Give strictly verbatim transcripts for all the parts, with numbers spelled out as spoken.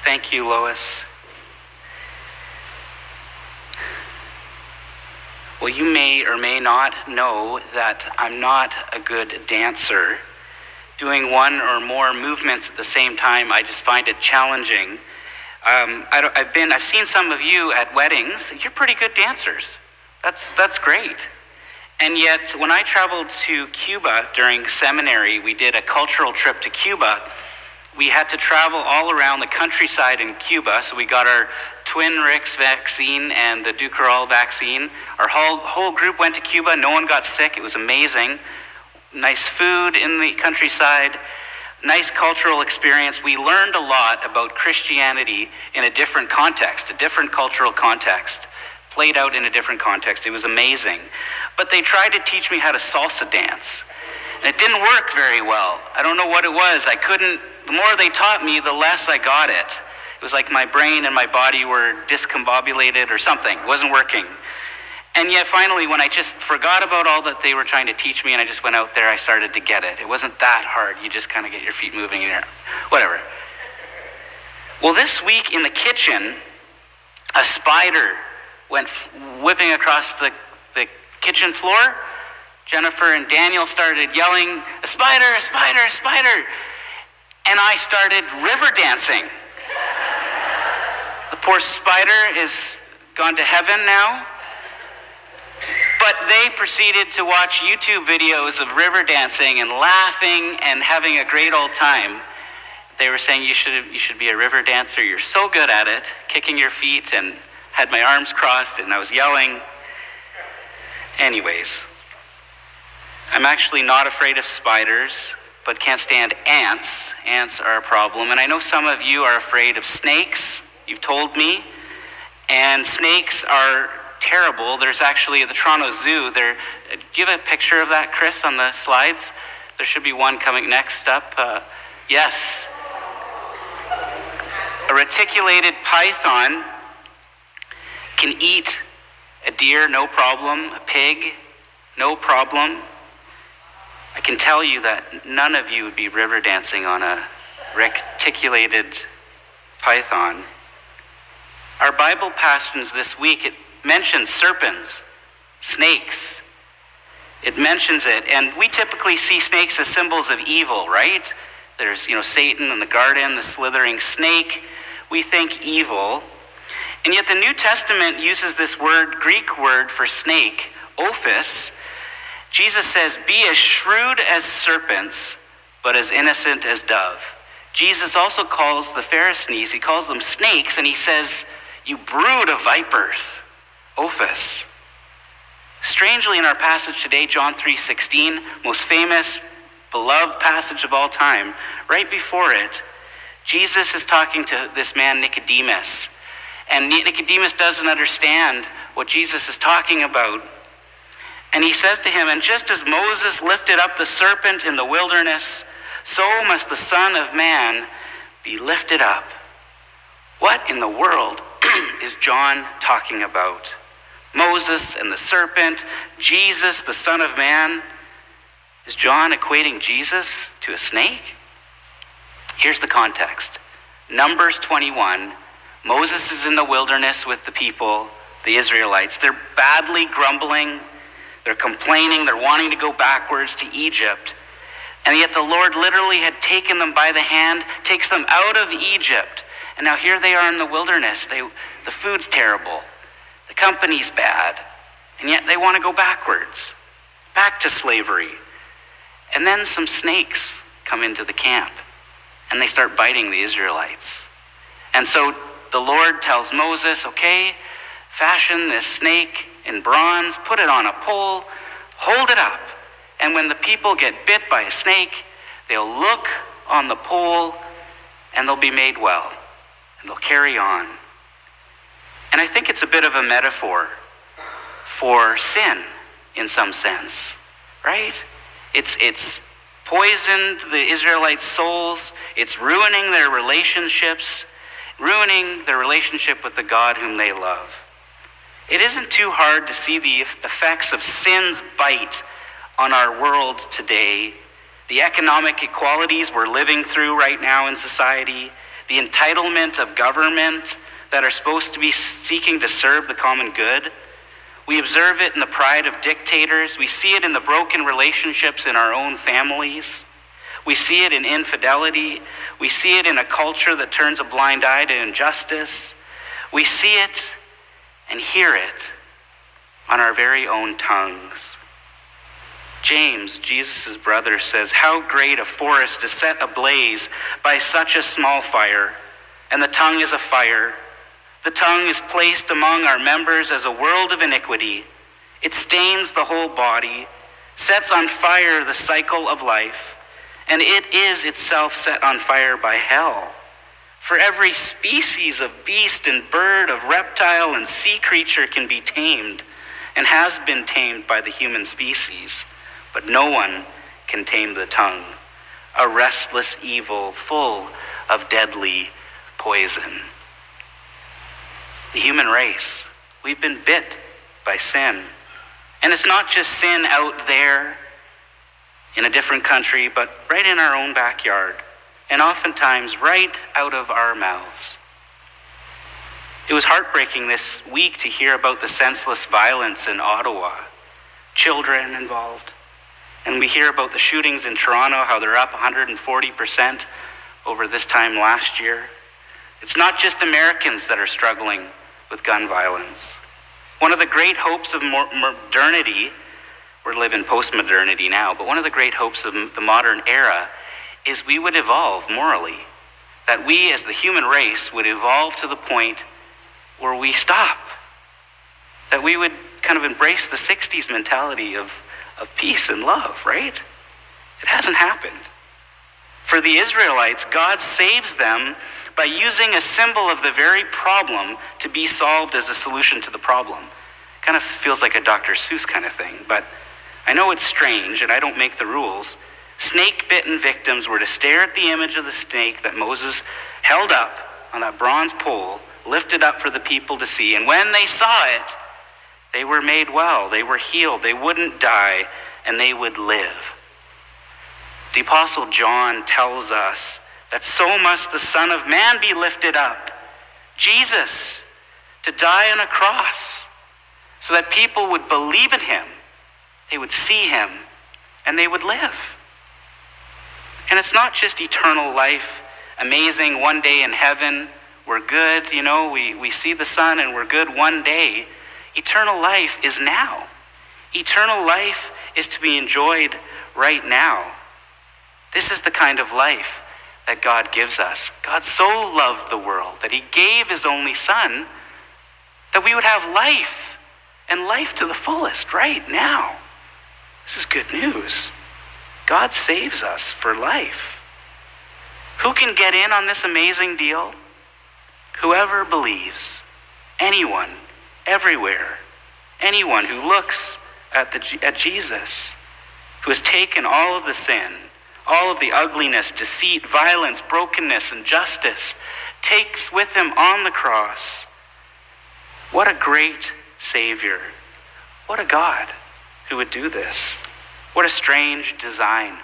Thank you, Lois. Well, you may or may not know that I'm not a good dancer. Doing one or more movements at the same time, I just find it challenging. Um, I don't, I've been, I've seen some of you at weddings. You're pretty good dancers. That's that's great. And yet, when I traveled to Cuba during seminary, we did a cultural trip to Cuba. We had to travel all around the countryside in Cuba, so we got our Twinrix vaccine and the Dukoral vaccine. Our whole, whole group went to Cuba. No one got sick. It was amazing. Nice food in the countryside. Nice cultural experience. We learned a lot about Christianity in a different context, a different cultural context, played out in a different context. It was amazing. But they tried to teach me how to salsa dance, and it didn't work very well. I don't know what it was. I couldn't, the more they taught me, the less I got it. It was like my brain and my body were discombobulated or something. It wasn't working. And yet finally, when I just forgot about all that they were trying to teach me and I just went out there, I started to get it. It wasn't that hard. You just kind of get your feet moving in your, whatever. Well, this week in the kitchen, a spider went whipping across the, the kitchen floor. Jennifer and Daniel started yelling, "A spider, a spider, a spider." And I started river dancing. The poor spider is gone to heaven now. But they proceeded to watch YouTube videos of river dancing and laughing and having a great old time. They were saying, you should you should be a river dancer. You're so good at it. Kicking your feet, and had my arms crossed and I was yelling. Anyways, I'm actually not afraid of spiders, but can't stand ants. Ants are a problem. And I know some of you are afraid of snakes. You've told me. And snakes are terrible. There's actually at the Toronto Zoo, there, do you have a picture of that, Chris, on the slides? There should be one coming next up. Uh, yes. A reticulated python can eat a deer, no problem. A pig, no problem. I can tell you that none of you would be river dancing on a reticulated python. Our Bible passage this week, it mentions serpents, snakes. It mentions it, and we typically see snakes as symbols of evil, right? There's, you know, Satan in the garden, the slithering snake. We think evil. And yet the New Testament uses this word, Greek word for snake, ophis. Jesus says, "Be as shrewd as serpents, but as innocent as dove." Jesus also calls the Pharisees, he calls them snakes, and he says, "You brood of vipers." Ophis. Strangely, in our passage today, John three sixteen, most famous, beloved passage of all time, right before it, Jesus is talking to this man Nicodemus. And Nicodemus doesn't understand what Jesus is talking about. And he says to him, "And just as Moses lifted up the serpent in the wilderness, so must the Son of Man be lifted up." What in the world is John talking about? Moses and the serpent, Jesus, the Son of Man. Is John equating Jesus to a snake? Here's the context. Numbers twenty-one, Moses is in the wilderness with the people, the Israelites. They're badly grumbling. They're complaining. They're wanting to go backwards to Egypt. And yet the Lord literally had taken them by the hand, takes them out of Egypt. And now here they are in the wilderness. They, the food's terrible. The company's bad, and yet they want to go backwards, back to slavery. And then some snakes come into the camp, and they start biting the Israelites. And so the Lord tells Moses, okay, fashion this snake in bronze, put it on a pole, hold it up. And when the people get bit by a snake, they'll look on the pole, and they'll be made well, and they'll carry on. And I think it's a bit of a metaphor for sin in some sense, right? It's it's poisoned the Israelites' souls. It's ruining their relationships, ruining their relationship with the God whom they love. It isn't too hard to see the effects of sin's bite on our world today, the economic inequalities we're living through right now in society, the the entitlement of government that are supposed to be seeking to serve the common good. We observe it in the pride of dictators. We see it in the broken relationships in our own families. We see it in infidelity. We see it in a culture that turns a blind eye to injustice. We see it and hear it on our very own tongues. James, Jesus' brother, says, "How great a forest is set ablaze by such a small fire, and the tongue is a fire. The tongue is placed among our members as a world of iniquity. It stains the whole body, sets on fire the cycle of life, and it is itself set on fire by hell. For every species of beast and bird, of reptile and sea creature can be tamed, and has been tamed by the human species. But no one can tame the tongue, a restless evil full of deadly poison." The human race, we've been bit by sin. And it's not just sin out there in a different country, but right in our own backyard, and oftentimes right out of our mouths. It was heartbreaking this week to hear about the senseless violence in Ottawa, children involved. And we hear about the shootings in Toronto, how they're up one hundred forty percent over this time last year. It's not just Americans that are struggling with gun violence. One of the great hopes of modernity, we're living post-modernity now, but one of the great hopes of the modern era is we would evolve morally. That we as the human race would evolve to the point where we stop. That we would kind of embrace the sixties mentality of, of peace and love, right? It hasn't happened. For the Israelites, God saves them by using a symbol of the very problem to be solved as a solution to the problem. Kind of feels like a Doctor Seuss kind of thing, but I know it's strange and I don't make the rules. Snake-bitten victims were to stare at the image of the snake that Moses held up on that bronze pole, lifted up for the people to see, and when they saw it, they were made well, they were healed, they wouldn't die, and they would live. The Apostle John tells us that so must the Son of Man be lifted up, Jesus, to die on a cross, so that people would believe in him, they would see him, and they would live. And it's not just eternal life, amazing, one day in heaven, we're good, you know, we, we see the sun and we're good one day. Eternal life is now. Eternal life is to be enjoyed right now. This is the kind of life that God gives us. God so loved the world that he gave his only Son that we would have life, and life to the fullest right now. This is good news. God saves us for life. Who can get in on this amazing deal? Whoever believes. Anyone, everywhere. Anyone who looks at the at Jesus, who has taken all of the sin, all of the ugliness, deceit, violence, brokenness, and justice, takes with him on the cross. What a great Savior. What a God who would do this. What a strange design.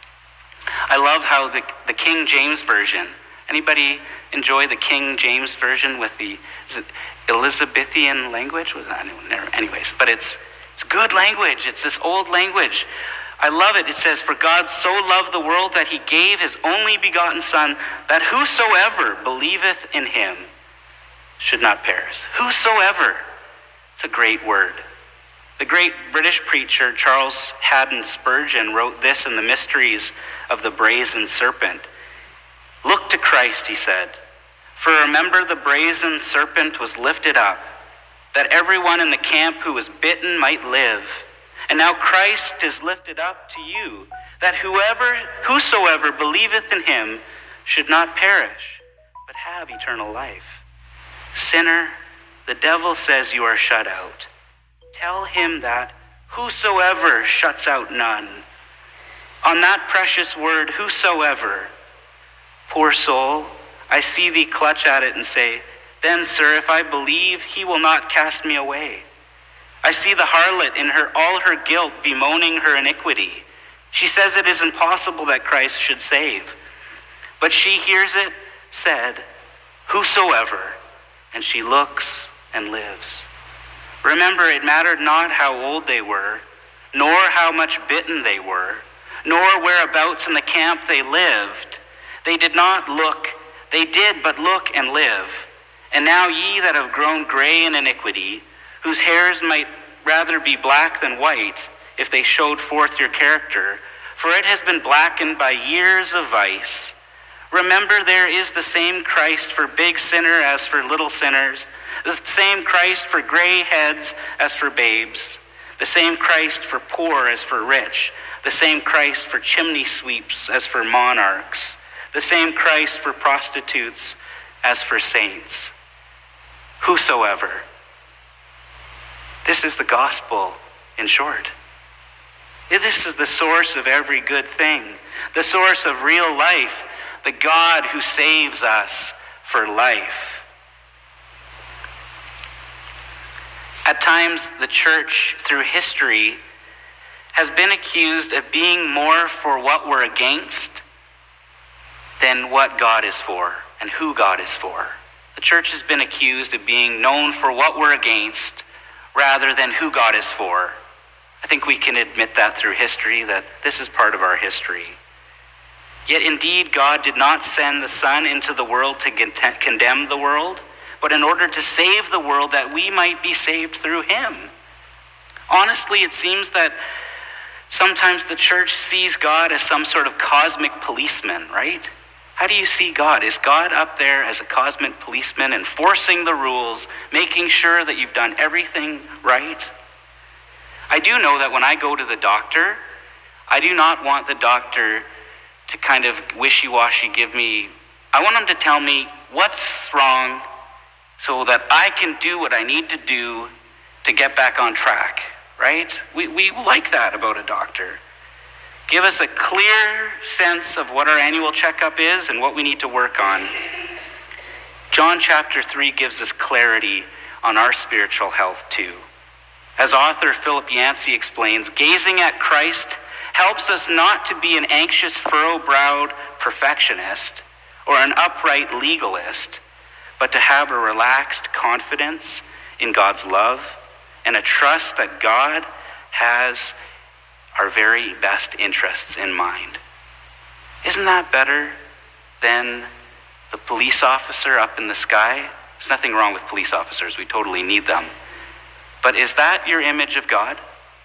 I love how the, the King James Version, anybody enjoy the King James Version with the is it Elizabethan language? Was that, anyways, but it's it's good language. It's this old language. I love it. It says, "For God so loved the world that he gave his only begotten Son, that whosoever believeth in him should not perish." Whosoever. It's a great word. The great British preacher Charles Haddon Spurgeon wrote this in the Mysteries of the Brazen Serpent. "Look to Christ," he said, "for remember the brazen serpent was lifted up, that everyone in the camp who was bitten might live. And now Christ is lifted up to you, that whoever, whosoever believeth in him should not perish, but have eternal life. Sinner, the devil says you are shut out. Tell him that whosoever shuts out none. On that precious word, whosoever. Poor soul, I see thee clutch at it and say, then, sir, if I believe, he will not cast me away. I see the harlot in her all her guilt bemoaning her iniquity. She says it is impossible that Christ should save. But she hears it said, Whosoever, and she looks and lives. Remember, it mattered not how old they were, nor how much bitten they were, nor whereabouts in the camp they lived. They did not look, they did but look and live. And now ye that have grown gray in iniquity, whose hairs might rather be black than white, if they showed forth your character, for it has been blackened by years of vice. Remember, there is the same Christ for big sinner as for little sinners, the same Christ for gray heads as for babes, the same Christ for poor as for rich, the same Christ for chimney sweeps as for monarchs, the same Christ for prostitutes as for saints. Whosoever. This is the gospel in short. This is the source of every good thing, the source of real life, the God who saves us for life. At times, the church, through history, has been accused of being more for what we're against than what God is for and who God is for. The church has been accused of being known for what we're against rather than who God is for. I think we can admit that through history, that this is part of our history. Yet indeed, God did not send the Son into the world to condemn the world, but in order to save the world that we might be saved through him. Honestly, it seems that sometimes the church sees God as some sort of cosmic policeman, right? How do you see God? Is God up there as a cosmic policeman enforcing the rules, making sure that you've done everything right? I do know that when I go to the doctor, I do not want the doctor to kind of wishy-washy give me, I want him to tell me what's wrong so that I can do what I need to do to get back on track, right? We, we like that about a doctor. Give us a clear sense of what our annual checkup is and what we need to work on. John chapter three gives us clarity on our spiritual health too. As author Philip Yancey explains, gazing at Christ helps us not to be an anxious, furrow-browed perfectionist or an upright legalist, but to have a relaxed confidence in God's love and a trust that God has our very best interests in mind. Isn't that better than the police officer up in the sky? There's nothing wrong with police officers. We totally need them. But is that your image of God?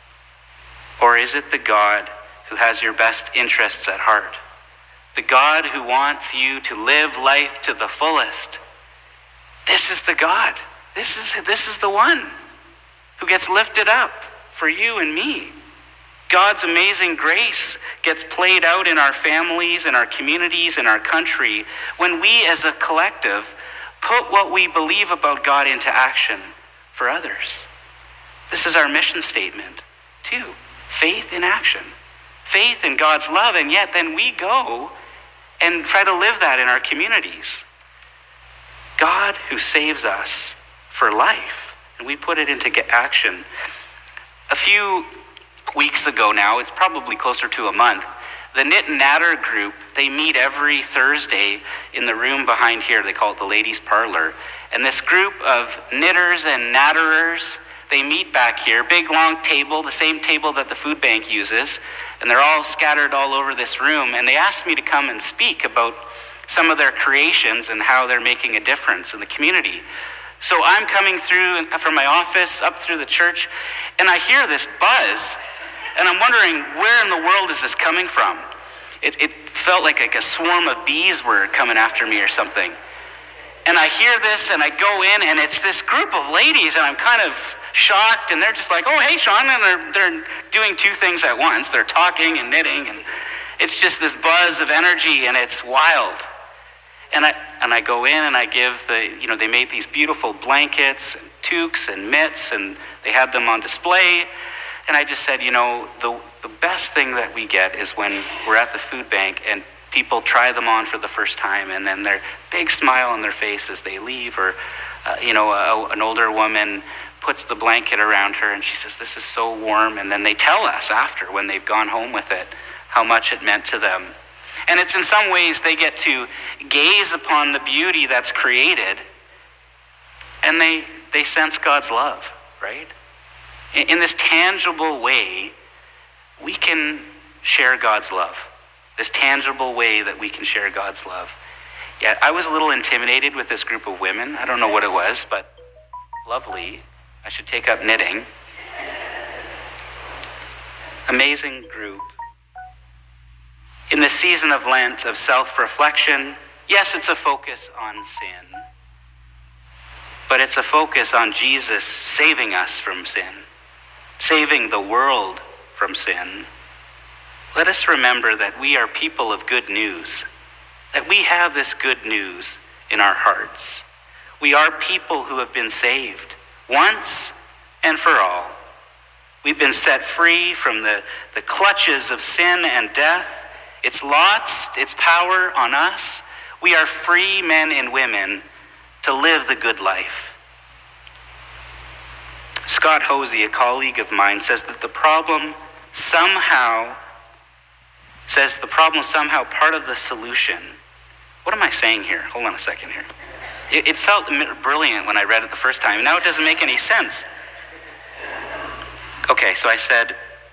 Or is it the God who has your best interests at heart? The God who wants you to live life to the fullest. This is the God. This is, this is the one who gets lifted up for you and me. God's amazing grace gets played out in our families, in our communities, in our country, when we as a collective put what we believe about God into action for others. This is our mission statement, too. Faith in action. Faith in God's love, and yet then we go and try to live that in our communities. God who saves us for life, and we put it into action. A few weeks ago now, it's probably closer to a month, the Knit and Natter group, they meet every Thursday in the room behind here. They call it the Ladies' Parlor. And this group of knitters and natterers, they meet back here, big long table, the same table that the food bank uses, and they're all scattered all over this room. And they asked me to come and speak about some of their creations and how they're making a difference in the community. So I'm coming through from my office up through the church, and I hear this buzz, and I'm wondering, where in the world is this coming from? It, it felt like, like a swarm of bees were coming after me or something. And I hear this, and I go in, and it's this group of ladies, and I'm kind of shocked, and they're just like, oh, hey, Sean, and they're, they're doing two things at once. They're talking and knitting, and it's just this buzz of energy, and it's wild. And I and I go in, and I give the, you know, they made these beautiful blankets and toques and mitts, and they had them on display. And I just said, you know, the the best thing that we get is when we're at the food bank and people try them on for the first time, and then their big smile on their face as they leave, or, uh, you know, a, an older woman puts the blanket around her and she says, this is so warm. And then they tell us after, when they've gone home with it, how much it meant to them. And it's in some ways they get to gaze upon the beauty that's created, and they, they sense God's love, right? In, in this tangible way, we can share God's love. This tangible way that we can share God's love. Yeah, I was a little intimidated with this group of women. I don't know what it was, but lovely. I should take up knitting. Amazing group. In the season of Lent, of self-reflection, yes, it's a focus on sin. But it's a focus on Jesus saving us from sin, saving the world from sin. Let us remember that we are people of good news, that we have this good news in our hearts. We are people who have been saved once and for all. We've been set free from the, the clutches of sin and death. It's lost its power on us. We are free men and women to live the good life. Scott Hosey, a colleague of mine, says that the problem somehow, says the problem somehow part of the solution. What am I saying here? Hold on a second here. It, it felt brilliant when I read it the first time. Now it doesn't make any sense. Okay, so I said,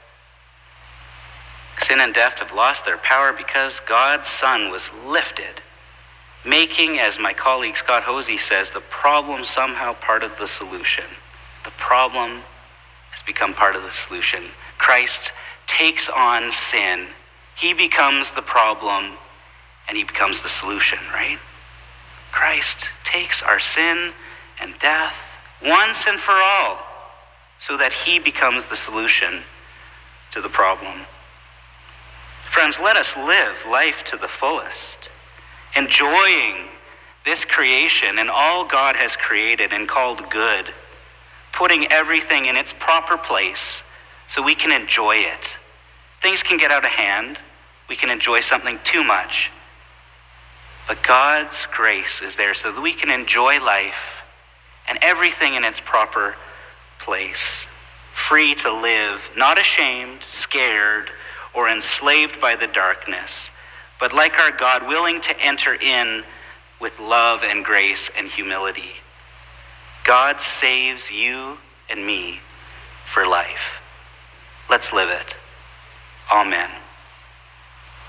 sin and death have lost their power because God's Son was lifted, making, as my colleague Scott Hosey says, the problem somehow part of the solution. The problem has become part of the solution. Christ takes on sin. He becomes the problem, and he becomes the solution, right? Christ takes our sin and death once and for all, so that he becomes the solution to the problem. Friends, let us live life to the fullest, enjoying this creation and all God has created and called good, putting everything in its proper place so we can enjoy it. Things can get out of hand. We can enjoy something too much. But God's grace is there so that we can enjoy life and everything in its proper place, free to live, not ashamed, scared, or enslaved by the darkness, but like our God, willing to enter in with love and grace and humility. God saves you and me for life. Let's live it. Amen.